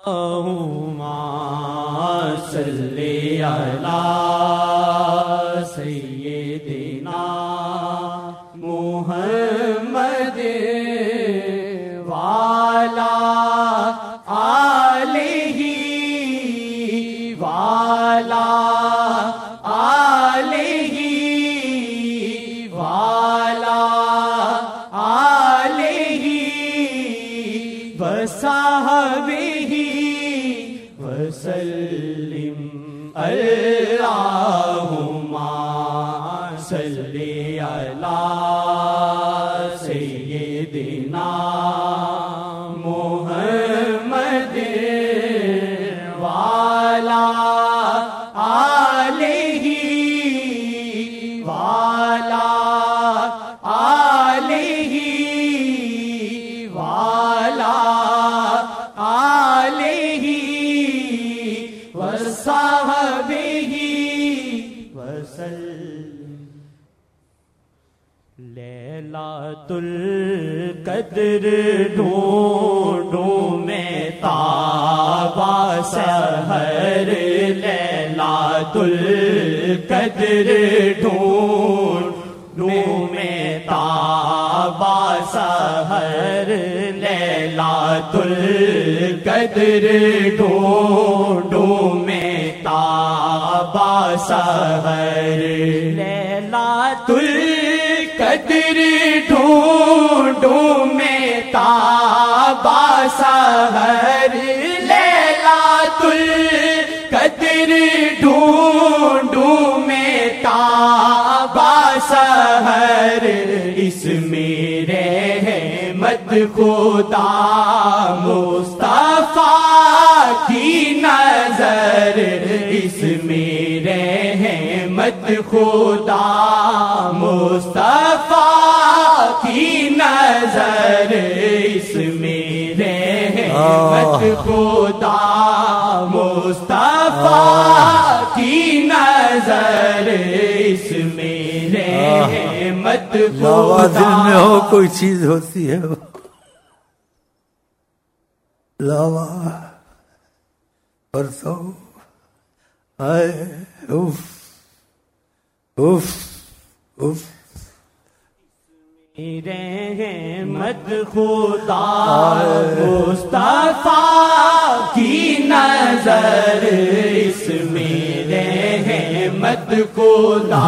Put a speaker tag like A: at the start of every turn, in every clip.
A: اللہم صلی علی سیدنا محمد وعلی آلہ وعلی آلہ وعلی آلہ وصحبہ وسلم اللہم صلی علی سیدنا محمد وعلی آلہ وعلی آلہ وعلی آلہ وصحبہ وسلم لیلۃ القدر ڈھونڈوں میں تابہ سحر لیلۃ القدر ڈھونڈوں میں تابہ سحر لیلۃ القدر ڈھونڈوں میں تابہ سحر لیلۃ القدر ڈھونڈوں میں تابہ سحر لیلۃ القدر ڈھونڈوں میں تابہ سحر اس میرے رحمت خدا مصطفیٰ کی نظر اس میرے رحمت خدا مصطفیٰ کی نظر اس میرے رحمت خدا مصطفیٰ کی نظر اس میرے رحمت خدا
B: دل میں ہو کوئی چیز ہوتی ہے لاوا پرسو آئے اف اف اف
A: رحمت خدا مصطفیٰ کی نظر اس میرے رحمت خدا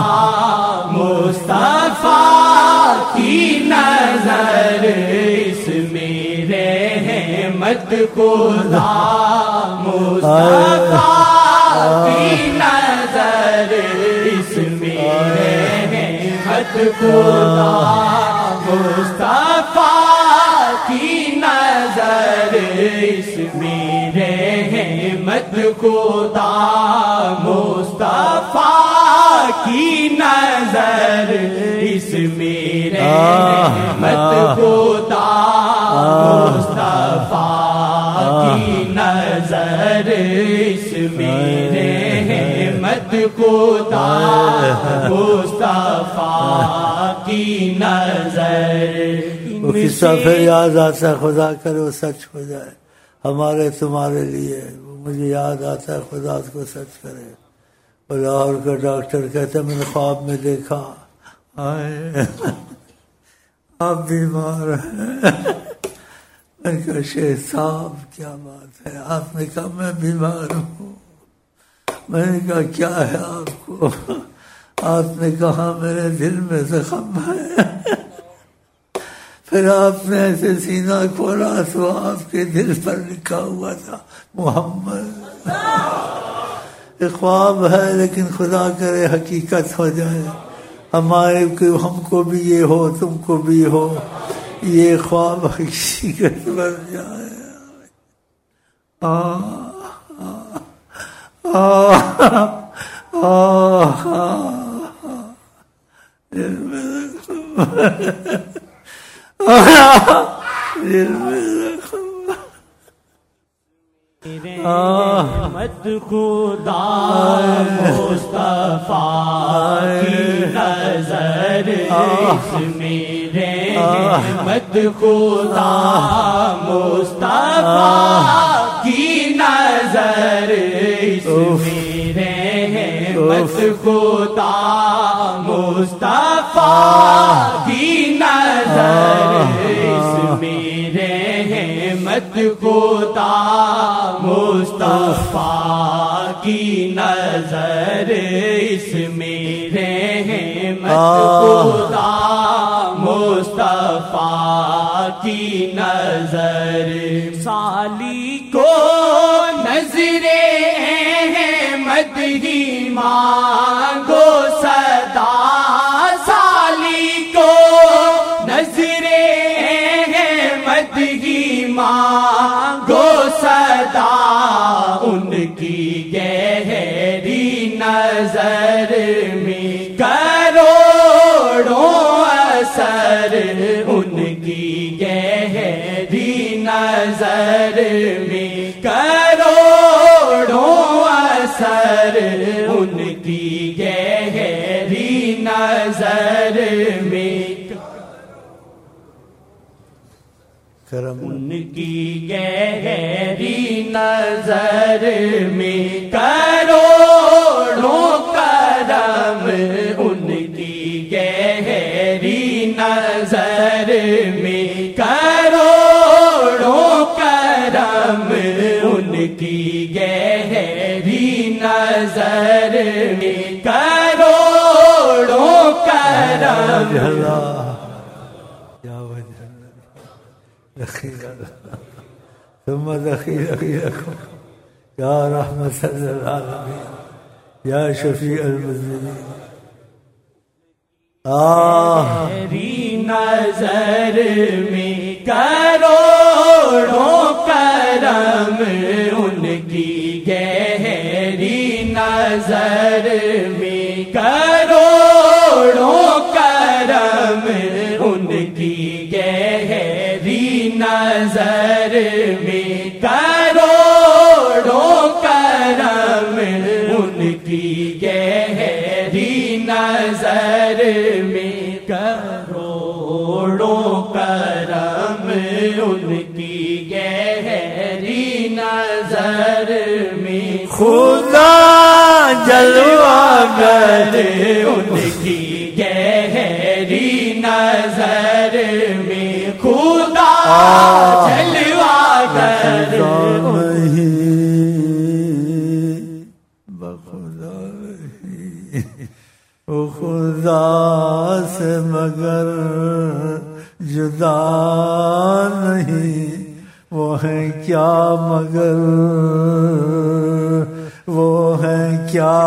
A: مصطفیٰ کی نظر اس میرے رحمت خدا مصطفیٰ کی نظر اس میرے رحمت خدا مصطفیٰ کی نظر اس میرے رحمت خدا مصطفیٰ کی نظر اس میرے رحمت خدا مصطفیٰ کی نظر اس میرے رحمت خدا مصطفیٰ کی نظر
B: وہ قصہ پھر یاد آتا ہے خدا کرے وہ سچ ہو جائے ہمارے تمہارے لیے وہ مجھے یاد آتا ہے خدا اس کو سچ کرے وہ لاہور کا ڈاکٹر کہتا ہے میں نے خواب میں دیکھا آپ بیمار ہیں میں نے کہا شیخ صاحب کیا بات ہے آپ نے کہا میں بیمار ہوں میں نے کہا کیا ہے آپ کو آپ نے کہا میرے دل میں زخم ہے پھر آپ نے ایسے سینہ کھولا تو آپ کے دل پر لکھا ہوا تھا محمد خواب ہے لیکن خدا کرے حقیقت ہو جائے ہمارے ہم کو بھی یہ ہو تم کو بھی ہو یہ خواب حقیقت بن جائے
A: رحمت خدا مصطفیٰ کی نظر اس میرے رحمت خدا مصطفیٰ کی نظر اس میرے مت خدا مصطفیٰ کی نظر اس میرے مت خدا مصطفیٰ کی نظر اس میرے مت خدا مصطفیٰ کی نظر سالی کو نظر احمد ہی مانگو صدا سالی کو نظر احمد ہی مانگو صدا ان کی گہری نظر میں کروڑوں اثر ان کی گہری نظر میں کروڑوں اثر ان کی گہری نظر میں ان کی گہری نظر میں کروڑوں کرم ان کی گہری نظر میں کروڑوں کرم ان کی گہری نظر میں کروڑوں کرم
B: ثم ذخيركم يا رحمة للعالمين يا شفيع المذنبين
A: گہری نظر میں کروڑوں کرم ان کی گہری نظر میں کروڑوں کرم ان کی گہری نظر میں کروڑوں کرم ان کی گہری نظر میں کروڑوں کرم ان کی گہری نظر میں
B: خدا جلوہ گر
A: ان کی گہری نظر میں خدا جلوہ گر
B: خدا سے مگر جدا نہیں وہ ہیں کیا مگر وہ ہیں کیا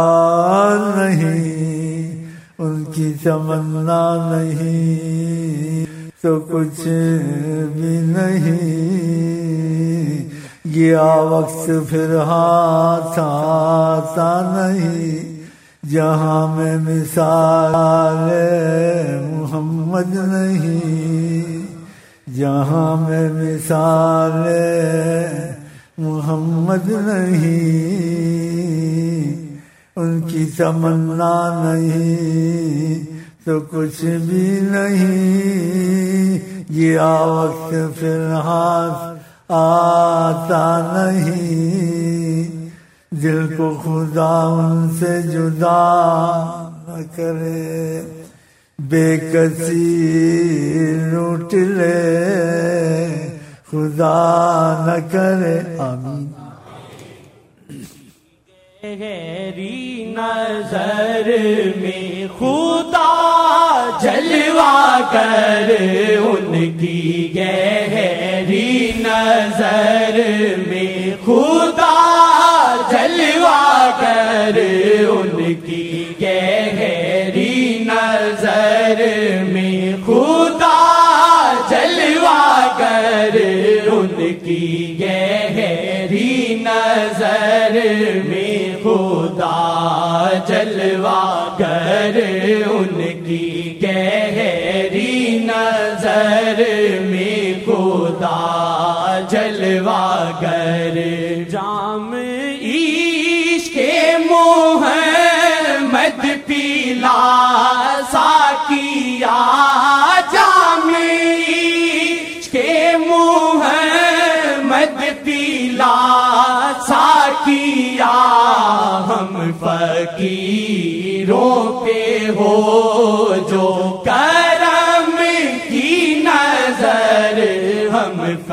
B: نہیں ان کی تمنا نہیں تو کچھ بھی نہیں گیا وقت پھر ہاتھ آتا نہیں جہاں میں مثال محمد نہیں جہاں میں مثال محمد نہیں ان کی تمنا نہیں تو کچھ بھی نہیں یہ وقت پھر ہاتھ آتا نہیں دل کو خدا ان سے جدا نہ کرے بے کسی لوٹ لے خدا نہ کرے آمین
A: گہری نظر میں خدا جلوہ کر ان کی گہری نظر میں خدا جلوہ کر ان کی گہری نظر میں خدا جلوہ کر ان کی گہری نظر میں خدا جلوہ کر ان کی گہری نظر میں خدا جلوہ کر جام عشق محمد پیلا ساقیا جام عشق محمد پیلا ساقیا کیا ہم فقیروں پہ ہو جو کرم کی نظر ہم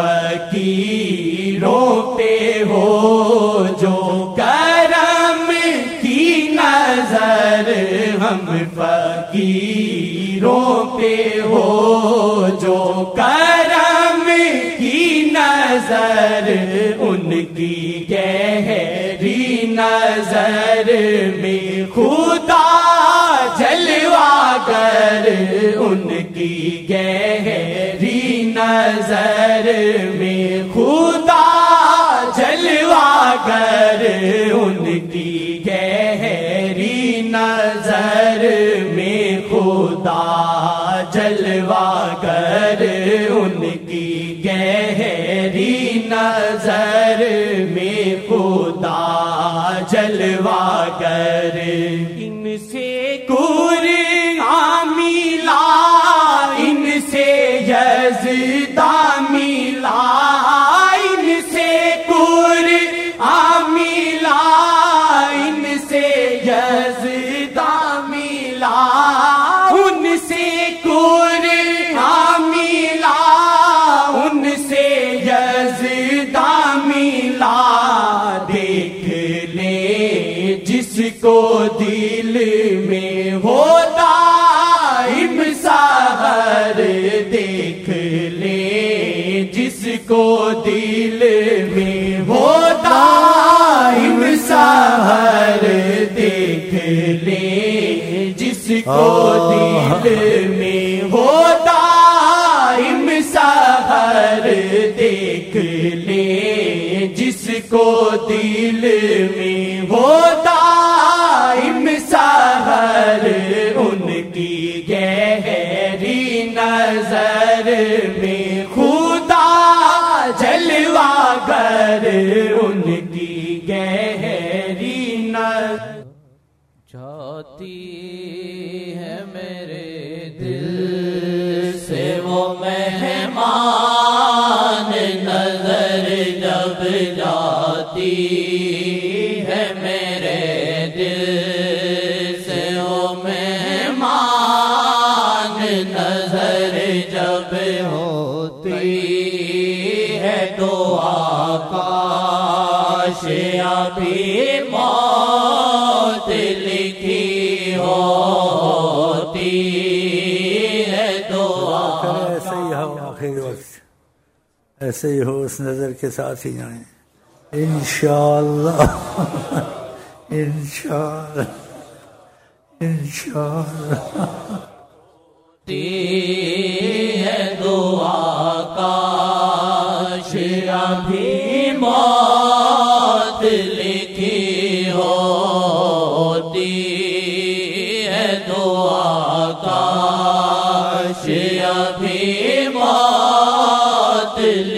A: فقیروں پہ ہو جو کرم کی نظر ہم فقیروں پہ ہو جو کرم کی نظر ان کی گہری نظر میں خدا جلوہ گر ان کی گہری نظر میں خدا جلوہ گر ان کی گہری نظر میں خدا جلوہ گر ان کی گہری نظر میں خدا جلوہ گر ان سے قرآن ملا ان سے یزدہ ملا ان سے قرآن ملا ان سے یزدہ ملا ان سے قرآن ملا ان سے یزدہ ملا دیکھ لے جس کو دل میں ہوتا دائم سحر دیکھ لے جس کو دل میں ہوتا دائم سحر دیکھ لے جس کو دل میں ہوتا دائم سحر دیکھ لے جس کو دل میں ہوتا دائم سحر ان کی گہری نظر میں خدا جلوہ گر ان کی گہری نظر
C: جاتی ہے میرے دل سے وہ مہمان نظر جب جاتی ہے میرے دل سے وہ مہمان نظر جب ہوتی ہے تو آکاش ابھی موت لکھی ہوتی ہے تو
B: ایسے ہی ہو آخری وقت ایسے ہی ہو اس نظر کے ساتھ ہی جائیں انشاءاللہ انشاءاللہ انشاءاللہ
C: ہے دعا کاش ابھی موت لکھی ہوتی ہے دعا کاش ابھی موت